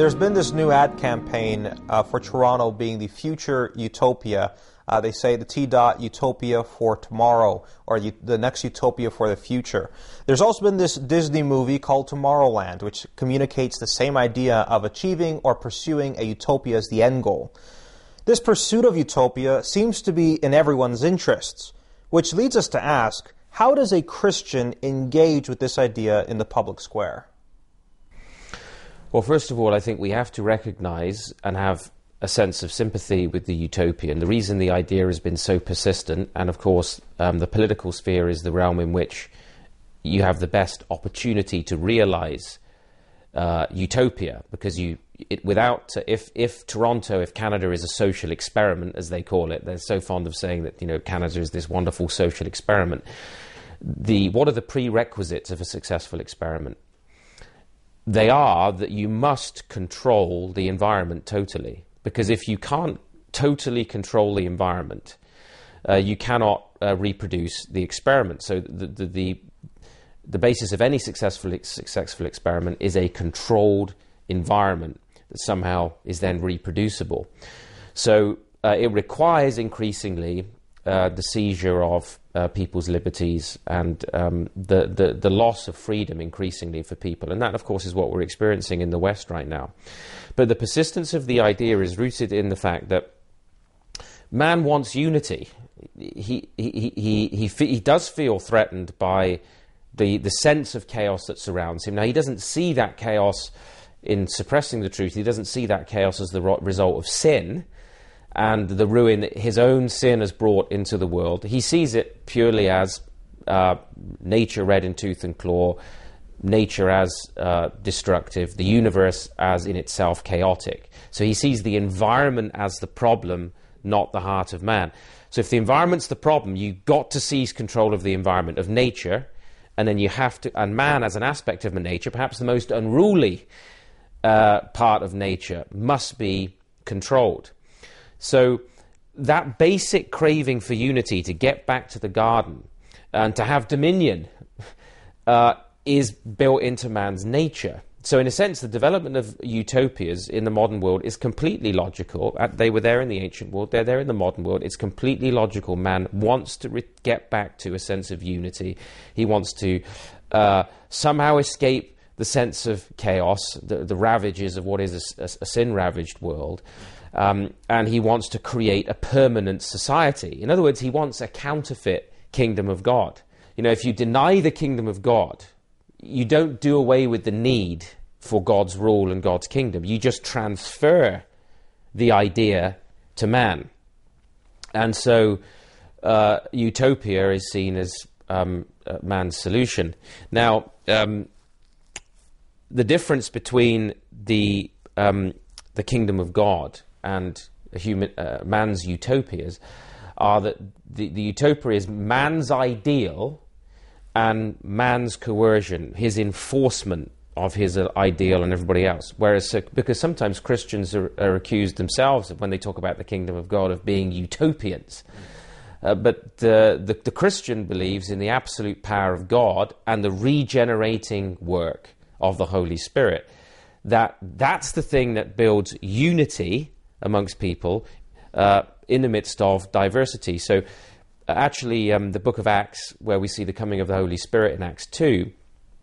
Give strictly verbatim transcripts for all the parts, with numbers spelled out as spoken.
There's been this new ad campaign uh, for Toronto being the future utopia. Uh, they say the T dot utopia for tomorrow, or u- the next utopia for the future. There's also been this Disney movie called Tomorrowland, which communicates the same idea of achieving or pursuing a utopia as the end goal. This pursuit of utopia seems to be in everyone's interests, which leads us to ask, how does a Christian engage with this idea in the public square? Well, first of all, I think we have to recognize and have a sense of sympathy with the utopian. The reason the idea has been so persistent, and of course um, the political sphere is the realm in which you have the best opportunity to realize uh, utopia, because you it, without if if Toronto, if Canada is a social experiment, as they call it, they're so fond of saying that, you know, Canada is this wonderful social experiment. The what are the prerequisites of a successful experiment? They are that you must control the environment totally, because if you can't totally control the environment, uh, you cannot uh, reproduce the experiment. So the, the the the basis of any successful successful experiment is a controlled environment that somehow is then reproducible. So uh, it requires increasingly uh, the seizure of uh, people's liberties and um, the, the the loss of freedom increasingly for people, and that, of course, is what we're experiencing in the West right now. But the persistence of the idea is rooted in the fact that man wants unity. He he he he he, he does feel threatened by the the sense of chaos that surrounds him. Now, he doesn't see that chaos in suppressing the truth. He doesn't see that chaos as the result of sin and the ruin that his own sin has brought into the world. He sees it purely as uh, nature red in tooth and claw, nature as uh, destructive, the universe as in itself chaotic. So he sees the environment as the problem, not the heart of man. So if the environment's the problem, you've got to seize control of the environment, of nature, and then you have to, and man as an aspect of nature, perhaps the most unruly uh, part of nature, must be controlled. So that basic craving for unity, to get back to the garden and to have dominion, uh, is built into man's nature. So in a sense, the development of utopias in the modern world is completely logical. They were there in the ancient world, they're there in the modern world. It's completely logical. Man wants to re- get back to a sense of unity. He wants to uh, somehow escape the sense of chaos, the, the ravages of what is a, a, a sin-ravaged world. Um, and he wants to create a permanent society. In other words, he wants a counterfeit kingdom of God. You know, if you deny the kingdom of God, you don't do away with the need for God's rule and God's kingdom. You just transfer the idea to man. And so uh, utopia is seen as um, uh, man's solution. Now, um, the difference between the um, the kingdom of God and a human uh, man's utopias are that the, the utopia is man's ideal and man's coercion, his enforcement of his uh, ideal and everybody else. Whereas, uh, because sometimes Christians are, are accused themselves of, when they talk about the kingdom of God, of being utopians. Uh, but uh, the, the Christian believes in the absolute power of God and the regenerating work of the Holy Spirit. That that's the thing that builds unity amongst people uh, in the midst of diversity. So uh, actually um, the book of Acts, where we see the coming of the Holy Spirit in Acts two,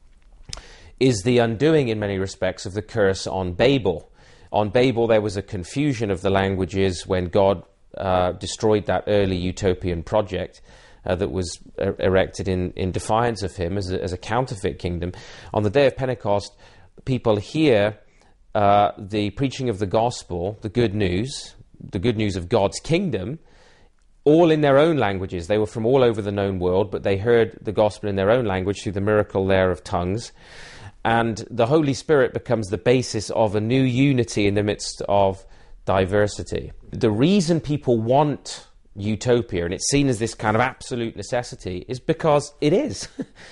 is the undoing in many respects of the curse on Babel. On Babel there was a confusion of the languages when God uh, destroyed that early utopian project uh, that was er- erected in, in defiance of him as a, as a counterfeit kingdom. On the day of Pentecost, people hear uh, the preaching of the gospel, the good news, the good news of God's kingdom, all in their own languages. They were from all over the known world, but they heard the gospel in their own language through the miracle there of tongues. And the Holy Spirit becomes the basis of a new unity in the midst of diversity. The reason people want utopia, and it's seen as this kind of absolute necessity, is because it is.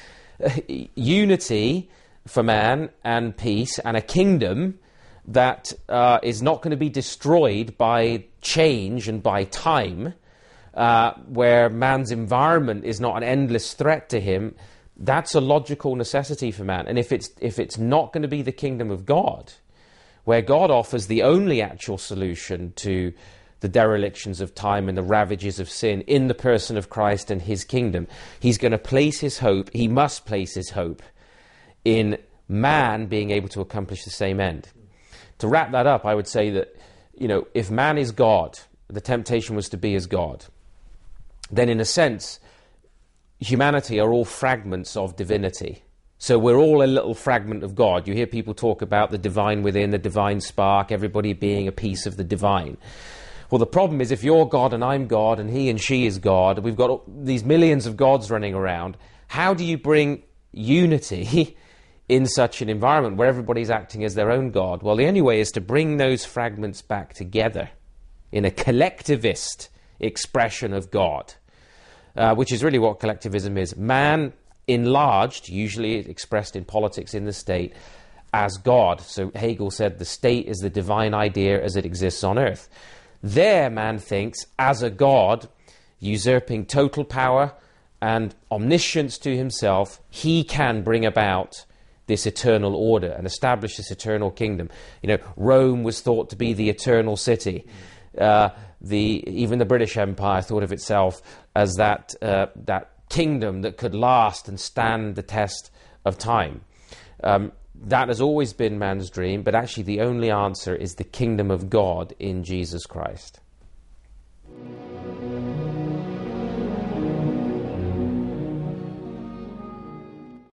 Unity for man and peace and a kingdom that uh, is not going to be destroyed by change and by time, uh, where man's environment is not an endless threat to him. That's a logical necessity for man. And if it's if it's not going to be the kingdom of God, where God offers the only actual solution to the derelictions of time and the ravages of sin in the person of Christ and his kingdom. He's going to place his hope, he must place his hope in man being able to accomplish the same end. To wrap that up, I would say that, you know, if man is God, the temptation was to be as God, then in a sense, humanity are all fragments of divinity. So we're all a little fragment of God. You hear people talk about the divine within, the divine spark, everybody being a piece of the divine. Well, the problem is if you're God and I'm God and he and she is God, we've got these millions of gods running around, how do you bring unity in such an environment where everybody's acting as their own God? Well, the only way is to bring those fragments back together in a collectivist expression of God, uh, which is really what collectivism is. Man enlarged, usually expressed in politics in the state, as God. So Hegel said the state is the divine idea as it exists on earth. There, man thinks, as a God, usurping total power and omniscience to himself, he can bring about this eternal order and establish this eternal kingdom. You know, Rome was thought to be the eternal city. Uh, the even the British Empire thought of itself as that uh, that kingdom that could last and stand the test of time. Um, That has always been man's dream, but actually the only answer is the kingdom of God in Jesus Christ.